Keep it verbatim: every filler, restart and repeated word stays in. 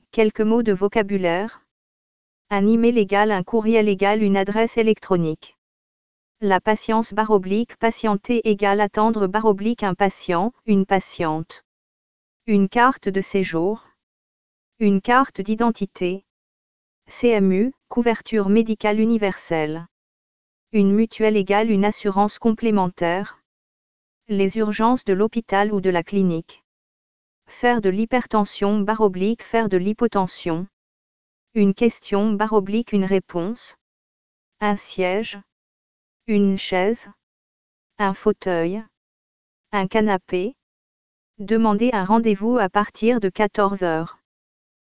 Quelques mots de vocabulaire. Un email égale un courriel égale une adresse électronique. La patience barre oblique patienter égale attendre barre oblique un patient, une patiente. Une carte de séjour. Une carte d'identité. C M U, couverture médicale universelle. Une mutuelle égale une assurance complémentaire. Les urgences de l'hôpital ou de la clinique. Faire de l'hypertension barre oblique faire de l'hypotension. Une question barre oblique une réponse. Un siège. Une chaise. Un fauteuil. Un canapé. Demander un rendez-vous à partir de quatorze heures.